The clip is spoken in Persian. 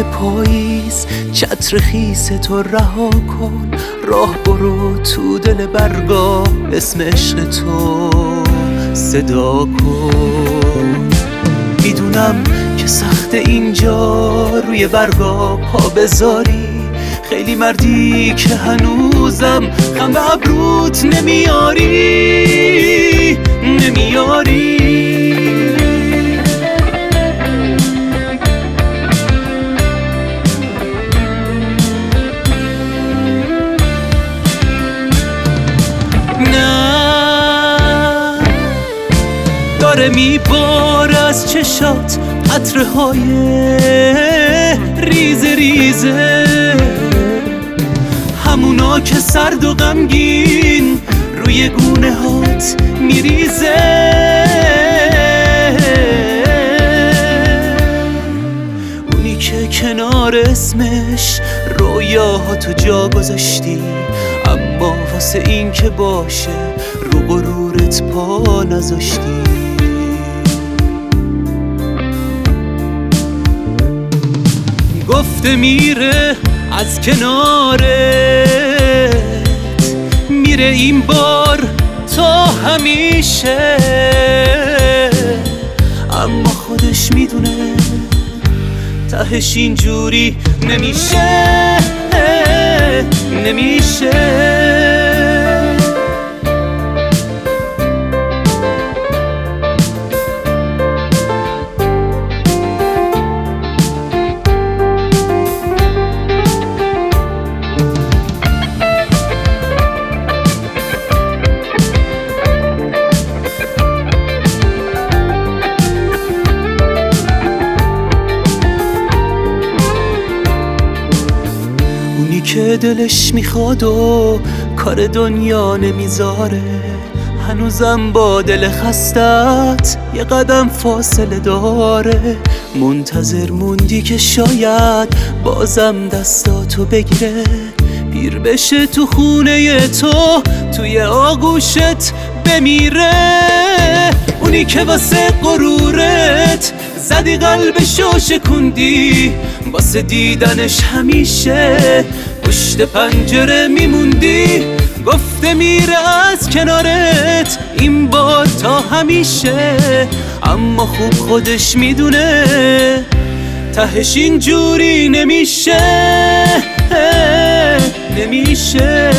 پاییز چتر خیس تو رها کن، راه برو تو دل برگا، اسم عشق تو صدا کن. میدونم که سخت اینجا روی برگا پا بذاری، خیلی مردی که هنوزم خم به ابروت نمیاری. نه داره میباره از چشات قطره‌های ریزه ریزه، همونا که سرد و غمگین روی گونه هات میریزه. اونی که کنار اسمش رویاهاتو جا گذاشتی، اما واسه این که باشه رو غرورت پا نذاشتی. گفته میره از کنارت، میره این بار تا همیشه، اما خودش میدونه تهش اینجوری نمیشه. اونی که دلش میخواد و کار دنیا نمیذاره، هنوزم با دل خستت یه قدم فاصله داره. منتظر موندی که شاید بازم دستاتو بگیره، پیر بشه تو خونه تو توی آغوشت بمیره. اونی که واسه غرورت زدی قلبشو شکوندی، واسه دیدنش همیشه پشت پنجره میموندی. گفته میره از کنارت این بار تا همیشه، اما خوب خودش میدونه تهش اینجوری نمیشه.